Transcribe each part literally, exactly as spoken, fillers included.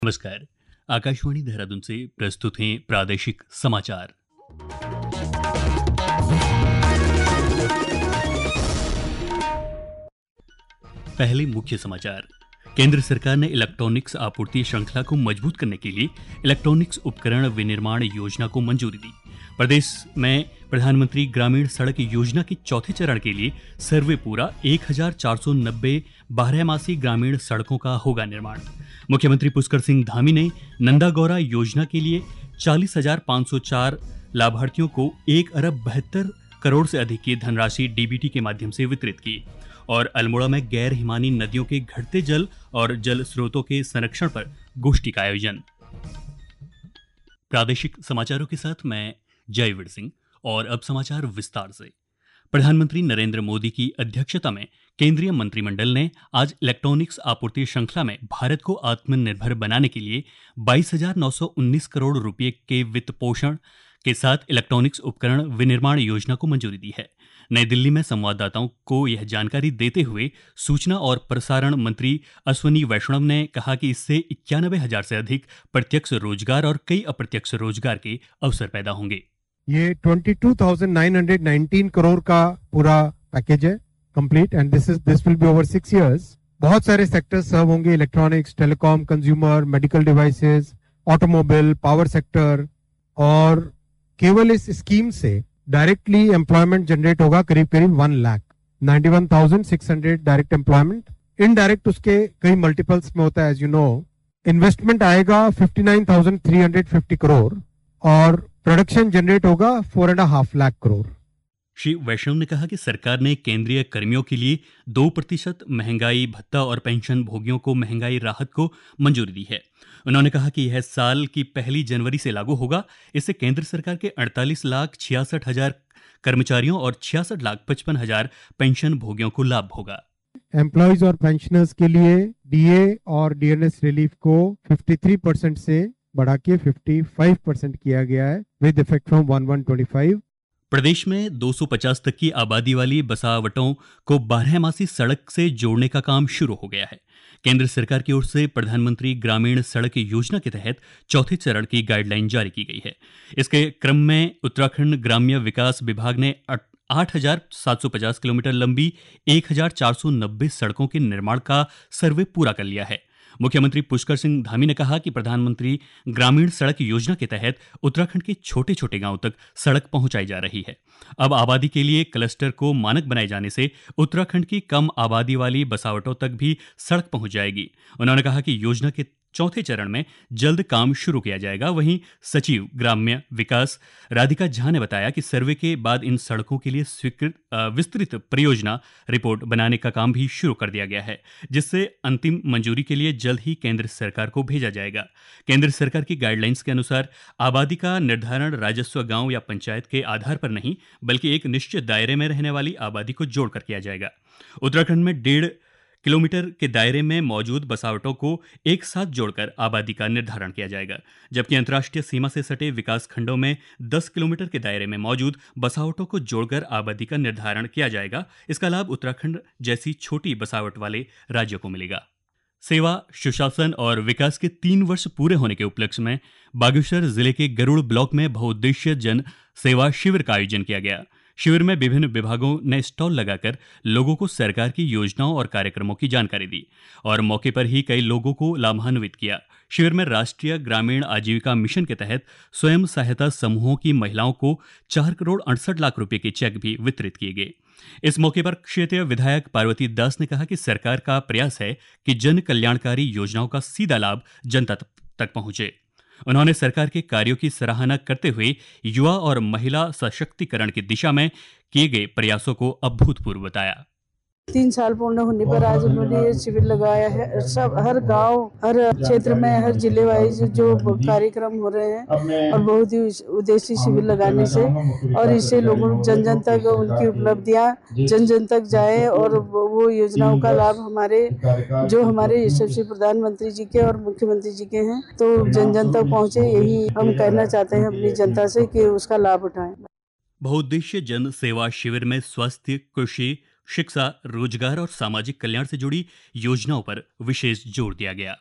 नमस्कार। आकाशवाणी देहरादून से प्रस्तुत हैं प्रादेशिक समाचार। पहले मुख्य समाचार। केंद्र सरकार ने इलेक्ट्रॉनिक्स आपूर्ति श्रृंखला को मजबूत करने के लिए इलेक्ट्रॉनिक्स उपकरण विनिर्माण योजना को मंजूरी दी। प्रदेश में प्रधानमंत्री ग्रामीण सड़क योजना के चौथे चरण के लिए सर्वे पूरा। एक हजार चार सौ नब्बे बारहमासी ग्रामीण सड़कों का होगा निर्माण। मुख्यमंत्री पुष्कर सिंह धामी ने नंदा गौरा योजना के लिए चालीस हजार पाँच सौ चार लाभार्थियों को एक अरब बहत्तर करोड़ से अधिक की धनराशि डीबीटी के माध्यम से वितरित की। और अल्मोड़ा में गैर हिमानी नदियों के घटते जल और जल स्रोतों के संरक्षण पर गोष्ठी का आयोजन। प्रादेशिक समाचारों के साथ मैं जयवीर सिंह। और अब समाचार विस्तार से। प्रधानमंत्री नरेंद्र मोदी की अध्यक्षता में केंद्रीय मंत्रिमंडल ने आज इलेक्ट्रॉनिक्स आपूर्ति श्रृंखला में भारत को आत्मनिर्भर बनाने के लिए बाईस हजार नौ सौ उन्नीस करोड़ रुपए के वित्त पोषण के साथ इलेक्ट्रॉनिक्स उपकरण विनिर्माण योजना को मंजूरी दी है। नई दिल्ली में संवाददाताओं को यह जानकारी देते हुए सूचना और प्रसारण मंत्री अश्विनी वैष्णव ने कहा कि इससे इक्यानवे हजार से अधिक प्रत्यक्ष रोजगार और कई अप्रत्यक्ष रोजगार के अवसर पैदा होंगे। ये बाईस हज़ार नौ सौ उन्नीस करोड़ का पूरा पैकेज है complete and this is this will be over six years. बहुत सारे सेक्टर्स सर्व होंगे, electronics, telecom, consumer, medical devices, automobile, power sector. और केवल इस स्कीम से डायरेक्टली एम्प्लॉयमेंट जनरेट होगा करीब करीब one lakh ninety one thousand six hundred direct employment. Indirect उसके कई मल्टीपल्स में होता है एज यू नो। इन्वेस्टमेंट आएगा fifty nine thousand three hundred fifty crore और प्रोडक्शन जनरेट होगा four and half lakh crore. Shri Vaishnaw ने कहा कि सरकार ने केंद्रीय कर्मियों के लिए दो प्रतिशत महंगाई भत्ता और पेंशन भोगियों को महंगाई राहत को मंजूरी दी है। उन्होंने कहा कि यह साल की पहली जनवरी से लागू होगा। इससे केंद्र सरकार के अड़तालीस लाख छियासठ हजार कर्मचारियों और छियासठ लाख पचपन हजार पेंशन भोगियों को लाभ होगा। एम्प्लॉयज और पेंशनर्स के लिए डीए और डीएनएस रिलीफ को तिरेपन परसेंट से बढ़ा के पचपन परसेंट किया गया है with effect from one one twenty five. प्रदेश में दो सौ पचास तक की आबादी वाली बसावटों को बारहमासी सड़क से जोड़ने का काम शुरू हो गया है। केंद्र सरकार की ओर से प्रधानमंत्री ग्रामीण सड़क योजना के तहत चौथे चरण की गाइडलाइन जारी की गई है। इसके क्रम में उत्तराखंड ग्राम्य विकास विभाग ने आठ हजार सात सौ पचास किलोमीटर लंबी एक हजार चार सौ नब्बे सड़कों के निर्माण का सर्वे पूरा कर लिया है। मुख्यमंत्री पुष्कर सिंह धामी ने कहा कि प्रधानमंत्री ग्रामीण सड़क योजना के तहत उत्तराखंड के छोटे छोटे गांवों तक सड़क पहुंचाई जा रही है। अब आबादी के लिए क्लस्टर को मानक बनाए जाने से उत्तराखंड की कम आबादी वाली बसावटों तक भी सड़क पहुंच जाएगी। उन्होंने कहा कि योजना के चौथे चरण में जल्द काम शुरू किया जाएगा। वहीं सचिव ग्राम्य विकास राधिका झा ने बताया कि सर्वे के बाद इन सड़कों के लिए स्वीकृत विस्तृत परियोजना रिपोर्ट बनाने का काम भी शुरू कर दिया गया है, जिससे अंतिम मंजूरी के लिए जल्द ही केंद्र सरकार को भेजा जाएगा। केंद्र सरकार की गाइडलाइंस के अनुसार आबादी का निर्धारण राजस्व गांव या पंचायत के आधार पर नहीं, बल्कि एक निश्चित दायरे में रहने वाली आबादी को जोड़कर किया जाएगा। उत्तराखंड में डेढ़ किलोमीटर के दायरे में मौजूद बसावटों को एक साथ जोड़कर आबादी का निर्धारण किया जाएगा, जबकि अंतर्राष्ट्रीय सीमा से सटे विकास खंडों में दस किलोमीटर के दायरे में मौजूद बसावटों को जोड़कर आबादी का निर्धारण किया जाएगा। इसका लाभ उत्तराखंड जैसी छोटी बसावट वाले राज्यों को मिलेगा। सेवा, सुशासन और विकास के तीन वर्ष पूरे होने के उपलक्ष्य में बागेश्वर जिले के गरुड़ ब्लॉक में बहुउद्देशीय जन सेवा शिविर का आयोजन किया गया। शिविर में विभिन्न विभागों ने स्टॉल लगाकर लोगों को सरकार की योजनाओं और कार्यक्रमों की जानकारी दी और मौके पर ही कई लोगों को लाभान्वित किया। शिविर में राष्ट्रीय ग्रामीण आजीविका मिशन के तहत स्वयं सहायता समूहों की महिलाओं को चार करोड़ अड़सठ लाख रुपए के चेक भी वितरित किए गए। इस मौके पर क्षेत्रीय विधायक पार्वती दास ने कहा कि सरकार का प्रयास है कि जन कल्याणकारी योजनाओं का सीधा लाभ जनता तक पहुंचे। उन्होंने सरकार के कार्यों की सराहना करते हुए युवा और महिला सशक्तिकरण की दिशा में किए गए प्रयासों को अभूतपूर्व बताया। तीन साल पूर्ण होने पर आज उन्होंने ये शिविर लगाया है। सब हर गांव, हर क्षेत्र में, हर जिले वाइज जो कार्यक्रम हो रहे हैं और बहुत ही उद्देश्य शिविर लगाने से और इससे लोगों जन जन तक उनकी उपलब्धियां जन जन तक जाए और वो योजनाओं का लाभ हमारे जो हमारे यशस्वी प्रधानमंत्री जी के और मुख्यमंत्री जी के हैं तो जन जन तक पहुँचे। यही हम कहना चाहते हैं अपनी जनता से कि उसका लाभ उठाएं। बहुउद्देशीय जन सेवा शिविर में स्वास्थ्य, कृषि, शिक्षा, रोजगार और सामाजिक कल्याण से जुड़ी योजनाओं पर विशेष जोर दिया गया।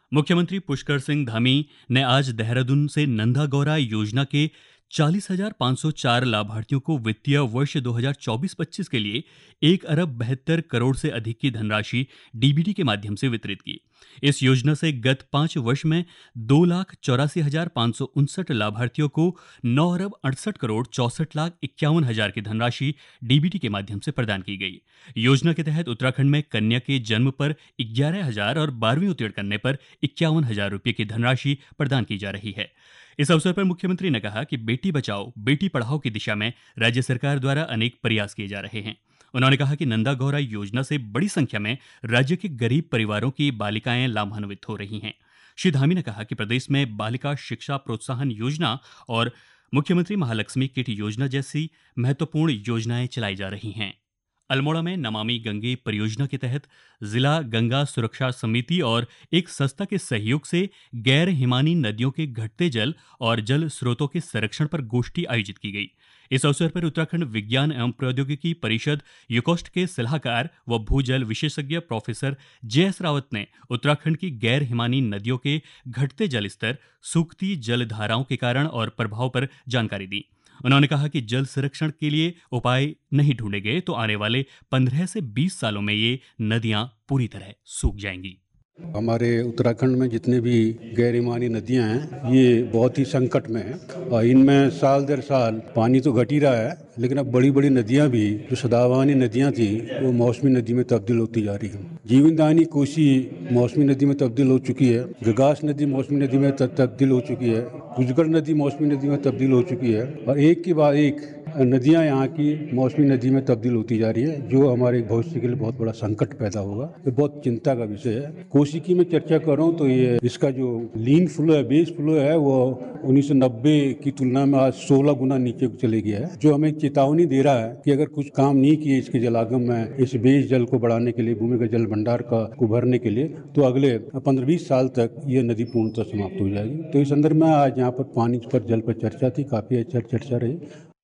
मुख्यमंत्री पुष्कर सिंह धामी ने आज देहरादून से नंदा गौरा योजना के चालीस हजार पाँच सौ चार लाभार्थियों को वित्तीय वर्ष दो हज़ार चौबीस पच्चीस के लिए एक अरब बहत्तर करोड़ से अधिक की धनराशि डीबीटी के माध्यम से वितरित की। इस योजना से गत पांच वर्ष में दो लाख चौरासी हजार पाँच सौ उनसठ लाभार्थियों को नौ अरब अड़सठ करोड़ चौसठ लाख इक्यावन हजार की धनराशि डीबीटी के माध्यम से प्रदान की गई। योजना के तहत उत्तराखंड में कन्या के जन्म पर ग्यारह हजार और बारहवीं उत्तीर्ण करने पर इक्यावन हजार रुपये की धनराशि प्रदान की जा रही है। इस अवसर पर मुख्यमंत्री ने कहा कि बेटी बचाओ बेटी पढ़ाओ की दिशा में राज्य सरकार द्वारा अनेक प्रयास किए जा रहे हैं। उन्होंने कहा कि नंदा गौरा योजना से बड़ी संख्या में राज्य के गरीब परिवारों की बालिकाएं लाभान्वित हो रही हैं। श्री धामी ने कहा कि प्रदेश में बालिका शिक्षा प्रोत्साहन योजना और मुख्यमंत्री महालक्ष्मी किट योजना जैसी महत्वपूर्ण योजनाएं चलाई जा रही हैं। अल्मोड़ा में नमामि गंगे परियोजना के तहत जिला गंगा सुरक्षा समिति और एक संस्था के सहयोग से गैर हिमानी नदियों के घटते जल और जल स्रोतों के संरक्षण पर गोष्ठी आयोजित की गई। इस अवसर पर उत्तराखंड विज्ञान एवं प्रौद्योगिकी परिषद यूकोस्ट के सलाहकार व भूजल विशेषज्ञ प्रोफेसर जे एस रावत ने उत्तराखंड की गैर हिमानी नदियों के घटते जल स्तर, सूखती जल धाराओं के कारण और प्रभाव पर जानकारी दी। उन्होंने कहा कि जल संरक्षण के लिए उपाय नहीं ढूंढे गए तो आने वाले पंद्रह से बीस सालों में ये नदियां पूरी तरह सूख जाएंगी। हमारे उत्तराखंड में जितने भी गैर हिमानी नदियां हैं ये बहुत ही संकट में हैं और इनमें साल दर साल पानी तो घट ही रहा है, लेकिन अब बड़ी बड़ी नदियां भी जो सदाबहानी नदियां थी वो मौसमी नदी में तब्दील होती जा रही हैं। जीवनदायिनी कोसी मौसमी नदी में तब्दील हो चुकी है, गगास नदी मौसमी नदी में तब्दील हो चुकी है, कुजगढ़ नदी मौसमी नदी में तब्दील हो चुकी है और एक के बाद एक नदियां यहाँ की मौसमी नदी में तब्दील होती जा रही है, जो हमारे भविष्य के लिए बहुत बड़ा संकट पैदा होगा। ये बहुत चिंता का विषय है। कोसी की मैं चर्चा कर रहा हूँ तो ये इसका जो लीन फ्लो है, बेस फ्लो है, वो उन्नीस सौ नब्बे की तुलना में आज सोलह गुना नीचे चले गया है, जो हमें चेतावनी दे रहा है कि अगर कुछ काम नहीं किए इसके जलागम में, इस बेस जल को बढ़ाने के लिए, भूमिगत जल भंडार का को भरने के लिए, तो अगले पंद्रह बीस साल तक ये नदी पूर्णतः समाप्त हो जाएगी। तो इस संदर्भ में आज यहाँ पर पानी पर जल पर चर्चा थी, काफी अच्छा चर्चा रही।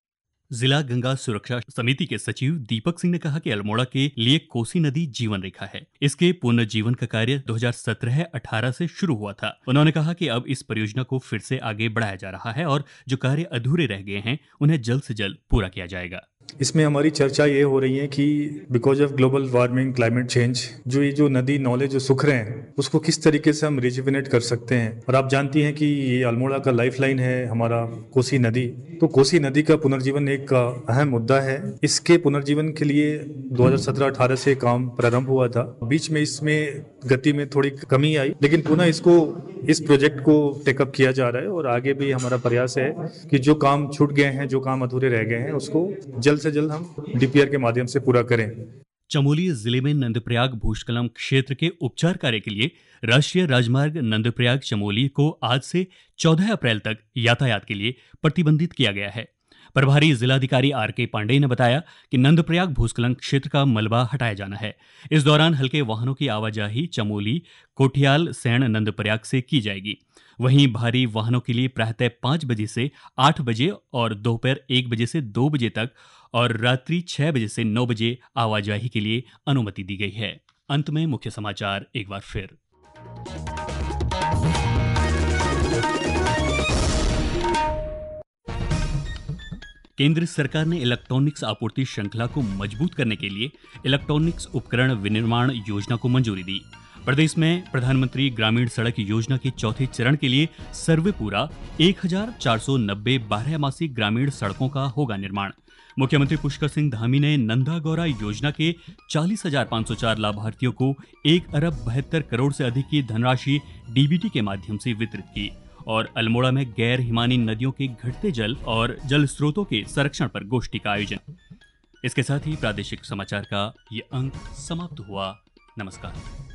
जिला गंगा सुरक्षा समिति के सचिव दीपक सिंह ने कहा कि अल्मोड़ा के लिए कोसी नदी जीवन रेखा है। इसके पुनर्जीवन का कार्य दो हज़ार सत्रह अठारह से शुरू हुआ था। उन्होंने कहा कि अब इस परियोजना को फिर से आगे बढ़ाया जा रहा है और जो कार्य अधूरे रह गए हैं उन्हें जल्द से जल्द पूरा किया जाएगा। इसमें हमारी चर्चा ये हो रही है कि because of global warming, climate change, जो ये जो नदी नाले जो सूख रहे हैं उसको किस तरीके से हम रिजुविनेट कर सकते हैं। और आप जानती हैं कि ये अल्मोड़ा का लाइफलाइन है हमारा कोसी नदी, तो कोसी नदी का पुनर्जीवन एक अहम मुद्दा है। इसके पुनर्जीवन के लिए दो हज़ार सत्रह अठारह से काम प्रारंभ हुआ था। बीच में इसमें गति में थोड़ी कमी आई, लेकिन पुनः इसको इस प्रोजेक्ट को टेकअप किया जा रहा है और आगे भी हमारा प्रयास है कि जो काम छूट गए हैं, जो काम अधूरे रह गए हैं, उसको जल्द से जल्द हम डीपीआर के माध्यम से पूरा करें। चमोली जिले में नंदप्रयाग भूस्खलन क्षेत्र के उपचार कार्य के लिए राष्ट्रीय राजमार्ग नंदप्रयाग चमोली को आज से चौदह अप्रैल तक यातायात के लिए प्रतिबंधित किया गया है। प्रभारी जिलाधिकारी आर के पांडेय ने बताया कि नंदप्रयाग भूस्खलन क्षेत्र का मलबा हटाया जाना है। इस दौरान हल्के वाहनों की आवाजाही चमोली, कोठियाल, सैण, नंदप्रयाग से की जाएगी। वहीं भारी वाहनों के लिए प्रातः पाँच बजे से आठ बजे और दोपहर एक बजे से दो बजे तक और रात्रि छह बजे से नौ बजे आवाजाही के लिए अनुमति दी गई है। अंत में मुख्य समाचार एक बार फिर। केंद्र सरकार ने इलेक्ट्रॉनिक्स आपूर्ति श्रृंखला को मजबूत करने के लिए इलेक्ट्रॉनिक्स उपकरण विनिर्माण योजना को मंजूरी दी। प्रदेश में प्रधानमंत्री ग्रामीण सड़क योजना के चौथे चरण के लिए सर्वे पूरा एक हजार चार सौ नब्बे बारहमासी ग्रामीण सड़कों का होगा निर्माण। मुख्यमंत्री पुष्कर सिंह धामी ने नंदा गौरा योजना के चालीस हजार पाँच सौ चार लाभार्थियों को एक अरब बहत्तर करोड़ से अधिक की धनराशि डीबीटी के माध्यम से वितरित की और अल्मोड़ा में गैर हिमानी नदियों के घटते जल और जल स्रोतों के संरक्षण पर गोष्ठी का आयोजन। इसके साथ ही प्रादेशिक समाचार का ये अंक समाप्त हुआ। नमस्कार।